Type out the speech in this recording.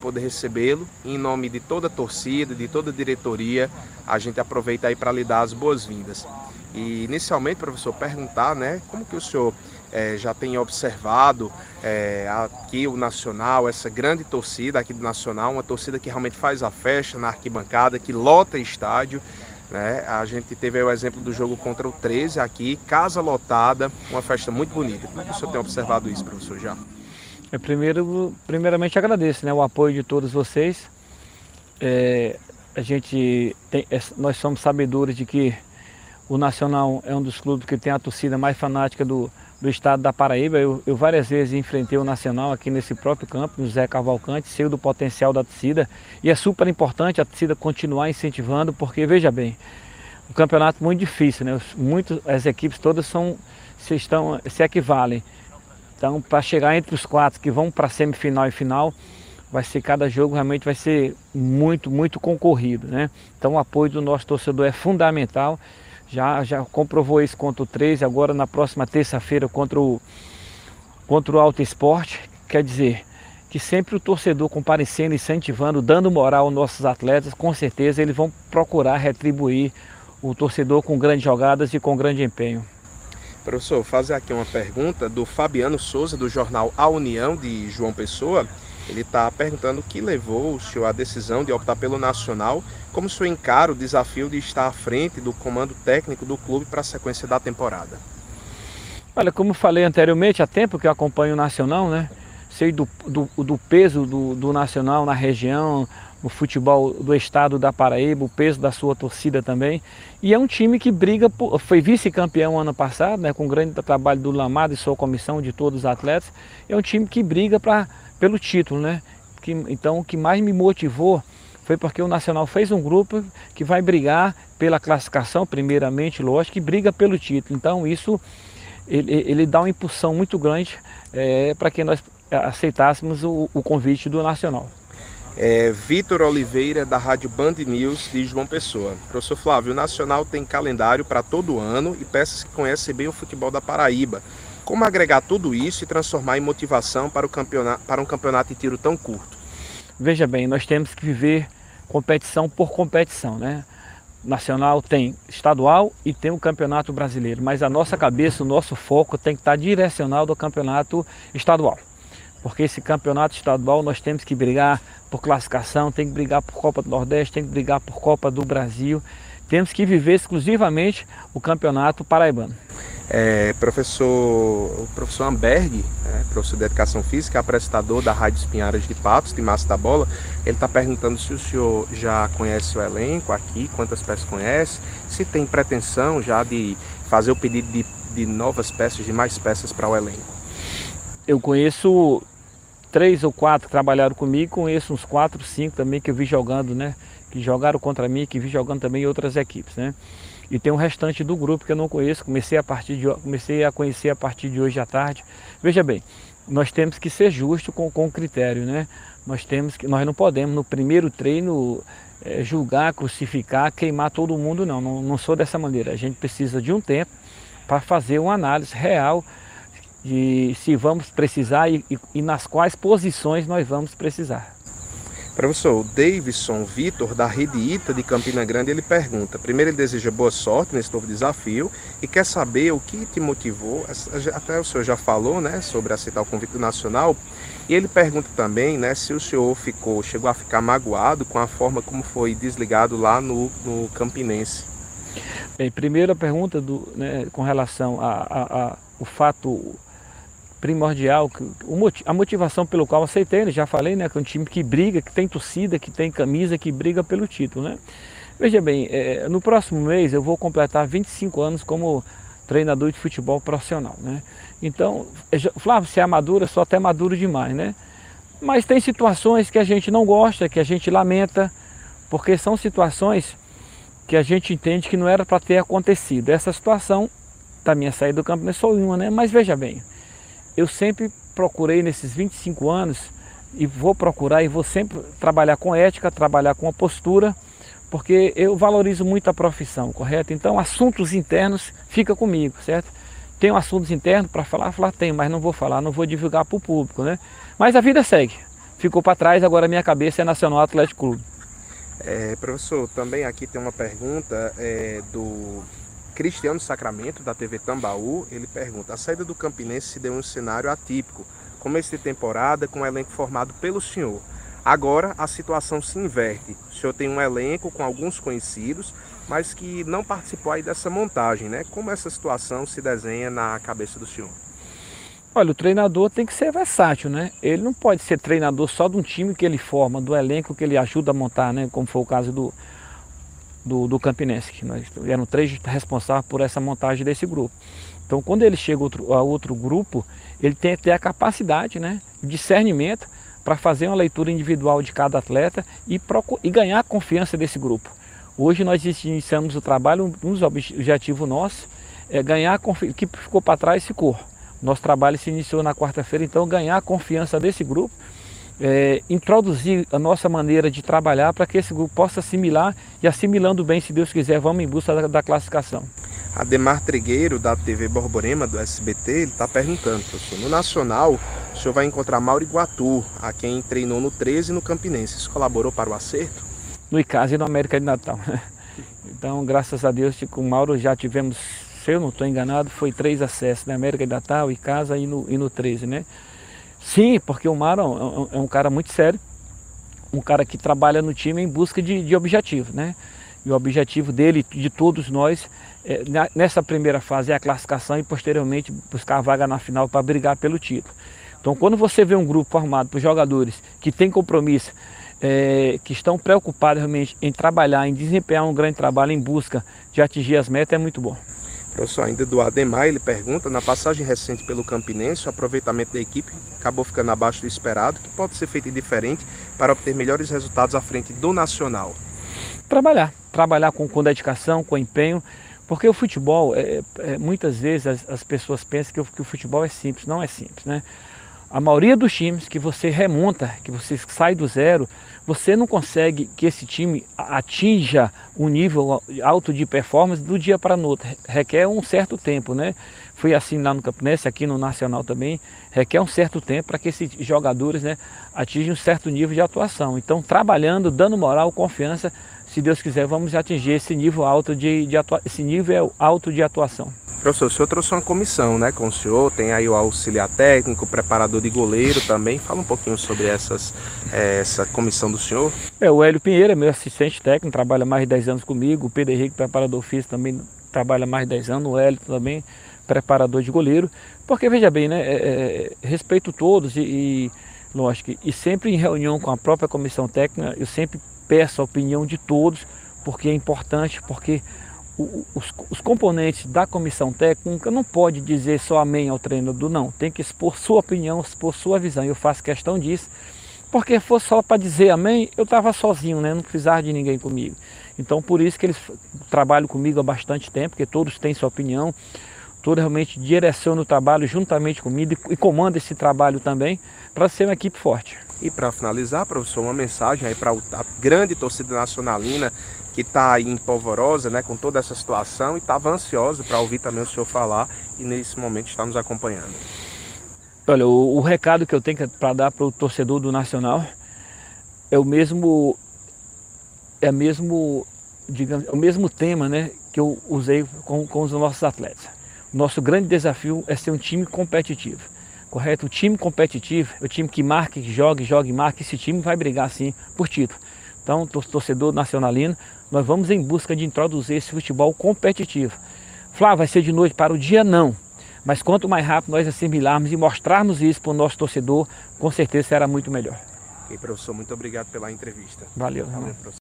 poder recebê-lo. Em nome de toda a torcida, de toda a diretoria, a gente aproveita aí para lhe dar as boas-vindas. E inicialmente, professor, perguntar, né, como que o senhor já tem observado aqui o Nacional, essa grande torcida aqui do Nacional, uma torcida que realmente faz a festa na arquibancada, que lota estádio, né? A gente teve aí o exemplo do jogo contra o 13 aqui, casa lotada, uma festa muito bonita. Como é que o senhor tem observado isso, professor, já? Primeiramente agradeço, né, o apoio de todos vocês. Nós somos sabedores de que o Nacional é um dos clubes que tem a torcida mais fanática do estado da Paraíba. Eu várias vezes enfrentei o Nacional aqui nesse próprio campo, no Zé Cavalcante, sei do potencial da torcida. E é super importante a torcida continuar incentivando, porque, veja bem, um campeonato muito difícil, né? As equipes todas se equivalem. Então, para chegar entre os 4 que vão para a semifinal e final, cada jogo realmente vai ser muito, muito concorrido, né? Então, o apoio do nosso torcedor é fundamental. Já comprovou isso contra o 13, agora na próxima terça-feira contra o Alto Esporte. Quer dizer, que sempre o torcedor comparecendo, incentivando, dando moral aos nossos atletas, com certeza eles vão procurar retribuir o torcedor com grandes jogadas e com grande empenho. Professor, vou fazer aqui uma pergunta do Fabiano Souza, do jornal A União de João Pessoa. Ele está perguntando o que levou o senhor à decisão de optar pelo Nacional, como o senhor encara o desafio de estar à frente do comando técnico do clube para a sequência da temporada. Olha, como falei anteriormente, há tempo que eu acompanho o Nacional, né? Sei do peso do Nacional na região, no futebol do estado da Paraíba, o peso da sua torcida também. E é um time que briga, foi vice-campeão ano passado, né? Com o grande trabalho do Lamado e sua comissão, de todos os atletas. É um time que briga pelo título, né? Então, o que mais me motivou foi porque o Nacional fez um grupo que vai brigar pela classificação, primeiramente, lógico, e briga pelo título. Então, isso ele dá uma impulsão muito grande para que nós aceitássemos o convite do Nacional. Vitor Oliveira, da Rádio Band News de João Pessoa. Professor Flávio, o Nacional tem calendário para todo ano e peças que conhecem bem o futebol da Paraíba. Como agregar tudo isso e transformar em motivação para um campeonato de tiro tão curto? Veja bem, nós temos que viver competição por competição, né? Nacional tem estadual e tem o Campeonato Brasileiro, mas a nossa cabeça, o nosso foco tem que estar direcionado ao campeonato estadual. Porque esse campeonato estadual nós temos que brigar por classificação, tem que brigar por Copa do Nordeste, tem que brigar por Copa do Brasil. Temos que viver exclusivamente o campeonato paraibano. O professor Amberg, professor de Educação Física, apresentador da Rádio Espinharas de Patos, de Massa da Bola, ele está perguntando se o senhor já conhece o elenco aqui, quantas peças conhece, se tem pretensão já de fazer o pedido de novas peças, de mais peças para o elenco. Eu conheço 3 ou 4 que trabalharam comigo, conheço uns 4, 5 também que eu vi jogando, né? Que jogaram contra mim, que vi jogando também em outras equipes, né? E tem o restante do grupo que eu não conheço, comecei a conhecer a partir de hoje à tarde. Veja bem, nós temos que ser justos com critério, né? Nós não podemos no primeiro treino julgar, crucificar, queimar todo mundo, não sou dessa maneira. A gente precisa de um tempo para fazer uma análise real de se vamos precisar e nas quais posições nós vamos precisar. Professor, o Davidson Vitor, da Rede ITA de Campina Grande, ele pergunta, primeiro ele deseja boa sorte nesse novo desafio e quer saber o que te motivou, até o senhor já falou, né, sobre aceitar o convite do Nacional, e ele pergunta também, né, se o senhor chegou a ficar magoado com a forma como foi desligado lá no Campinense. Bem, primeira pergunta com relação ao fato primordial, a motivação pelo qual aceitei, já falei, né, que é um time que briga, que tem torcida, que tem camisa, que briga pelo título, né? Veja bem, no próximo mês eu vou completar 25 anos como treinador de futebol profissional, né? Então, Flávio, se é maduro, eu sou até maduro demais, né? Mas tem situações que a gente não gosta, que a gente lamenta, porque são situações que a gente entende que não era para ter acontecido. Essa situação da minha saída do campo não é só uma, né? Mas veja bem, eu sempre procurei nesses 25 anos e vou procurar e vou sempre trabalhar com ética, trabalhar com a postura, porque eu valorizo muito a profissão, correto? Então, assuntos internos fica comigo, certo? Tenho assuntos internos para falar, tenho, mas não vou falar, não vou divulgar para o público, né? Mas a vida segue. ficou para trás, agora a minha cabeça é Nacional Atlético Clube. Professor, também aqui tem uma pergunta do Cristiano Sacramento, da TV Tambaú. Ele pergunta: a saída do Campinense se deu em um cenário atípico, começo de temporada com um elenco formado pelo senhor. Agora a situação se inverte. O senhor tem um elenco com alguns conhecidos, mas que não participou aí dessa montagem, né? Como essa situação se desenha na cabeça do senhor? Olha, o treinador tem que ser versátil, né? Ele não pode ser treinador só de um time que ele forma, do elenco que ele ajuda a montar, né? Como foi o caso do Campinense, que nós eram 3 responsáveis por essa montagem desse grupo. Então, quando ele chega a outro grupo, ele tem que ter a capacidade, né, discernimento para fazer uma leitura individual de cada atleta e ganhar a confiança desse grupo. Hoje nós iniciamos o trabalho, um dos objetivos nossos é ganhar a confiança, que ficou para trás ficou. Nosso trabalho se iniciou na quarta-feira, então ganhar a confiança desse grupo, introduzir a nossa maneira de trabalhar para que esse grupo possa assimilar e assimilando bem, se Deus quiser, vamos em busca da classificação. Ademar Trigueiro, da TV Borborema, do SBT, ele está perguntando, professor, no Nacional, o senhor vai encontrar Mauro Iguatu, a quem treinou no 13 e no Campinense. Isso colaborou para o acerto? No ICASA e no América de Natal. Então, graças a Deus, com o Mauro já tivemos, se eu não estou enganado, foi 3 acessos, né? América de Natal, ICASA e no 13, né? Sim, porque o Mauro é um cara muito sério, um cara que trabalha no time em busca de objetivo, né? E o objetivo dele, de todos nós, nessa primeira fase é a classificação e posteriormente buscar a vaga na final para brigar pelo título. Então, quando você vê um grupo formado por jogadores que têm compromisso, que estão preocupados realmente em trabalhar, em desempenhar um grande trabalho em busca de atingir as metas, é muito bom. Professor, ainda do Ademar, ele pergunta: na passagem recente pelo Campinense, o aproveitamento da equipe acabou ficando abaixo do esperado, que pode ser feito diferente para obter melhores resultados à frente do Nacional. Trabalhar com dedicação, com empenho, porque o futebol, muitas vezes as pessoas pensam que o futebol é simples, não é simples, né? A maioria dos times que você remonta, que você sai do zero, você não consegue que esse time atinja um nível alto de performance do dia para o outro. Requer um certo tempo, né? Foi assim lá no Campinense, aqui no Nacional também, requer um certo tempo para que esses jogadores, né, atinjam um certo nível de atuação. Então, trabalhando, dando moral, confiança, se Deus quiser, vamos atingir esse nível alto de atuação. Professor, o senhor trouxe uma comissão, né, com o senhor, tem aí o auxiliar técnico, preparador de goleiro também. Fala um pouquinho sobre essa comissão do senhor. O Hélio Pinheiro é meu assistente técnico, trabalha mais de 10 anos comigo. O Pedro Henrique, preparador físico, também trabalha mais de 10 anos. O Hélio também, preparador de goleiro. Porque, veja bem, né, respeito todos lógico, e sempre em reunião com a própria comissão técnica, eu sempre peço a opinião de todos, porque é importante, porque os componentes da comissão técnica não pode dizer só amém ao treinador, não. Tem que expor sua opinião, expor sua visão. Eu faço questão disso, porque se fosse só para dizer amém, eu estava sozinho, né? Não precisava de ninguém comigo. Então, por isso que eles trabalham comigo há bastante tempo, porque todos têm sua opinião, todos realmente direcionam o trabalho juntamente comigo e comandam esse trabalho também para ser uma equipe forte. E para finalizar, professor, uma mensagem aí para a grande torcida nacionalina que está aí em polvorosa, né, com toda essa situação, e estava ansiosa para ouvir também o senhor falar, e nesse momento está nos acompanhando. Olha, o recado que eu tenho para dar para o torcedor do Nacional é o mesmo tema, né, que eu usei com os nossos atletas. O nosso grande desafio é ser um time competitivo. Correto? O time competitivo é o time que marca, que joga e marca. Esse time vai brigar sim por título. Então, torcedor nacionalino, nós vamos em busca de introduzir esse futebol competitivo. Flávio, vai ser de noite para o dia? Não. Mas quanto mais rápido nós assimilarmos e mostrarmos isso para o nosso torcedor, com certeza será muito melhor. Ok, professor, muito obrigado pela entrevista. Valeu. Valeu, professor.